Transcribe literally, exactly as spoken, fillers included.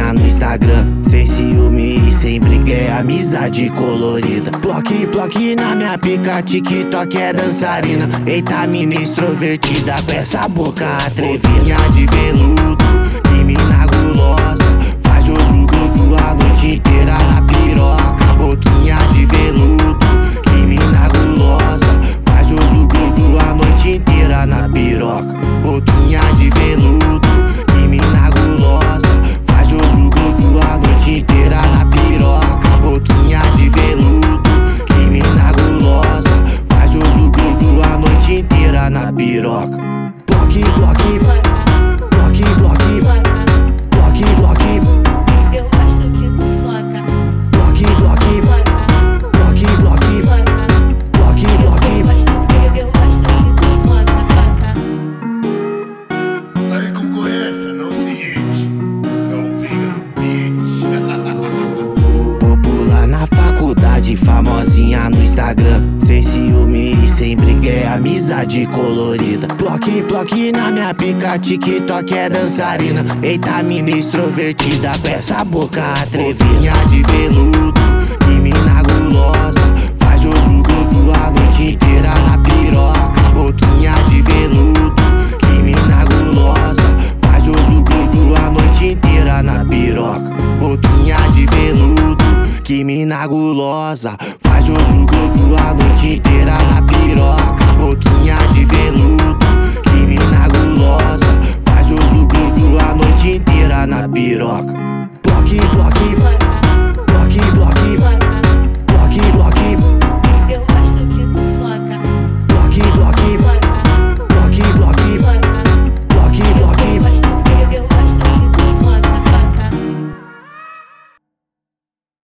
famosinha no Instagram, sem ciúme e sem briga, é amizade colorida. Bloque, bloque na minha pica, TikTok é dançarina. Eita, mina extrovertida com essa boca atrevida de veludo, que mina gulosa, faz jogo grupo a noite inteira na piroca. Boquinha de veludo, que mina gulosa, faz jogo grupo a noite inteira na piroca. Boquinha de veludo, que mina gulosa, faz jogo grupo a noite inteira na piroca. Boquinha de veludo, que mina gulosa, faz jogo grupo a noite inteira na piroca. Bloque, bloque, bloque, bloque, bloque, bloque. Eu gosto que tu soca. Bloque, bloque, bloque, bloque, bloque, bloque. Eu gosto que, eu gosto que tu soca, soca. Aí concorrência, não se irrite, não vinga no beat. Popular na faculdade, famosinha no Instagram, sem ciúme e sem briga, é amizade colorida. Bloque, bloque na minha pica, TikTok é dançarina. Eita, mina extrovertida com essa boca atrevida de veludo, que mina gulosa, faz jogo grupo a noite inteira na piroca. Boquinha de veludo, que mina gulosa, faz jogo grupo a noite inteira na piroca. Boquinha de veludo, que mina gulosa, faz jogo grupo a noite inteira na piroca. Boquinha de veludo, que mina gulosa, faz jogo grupo a noite inteira na piroca. Bloque, bloque,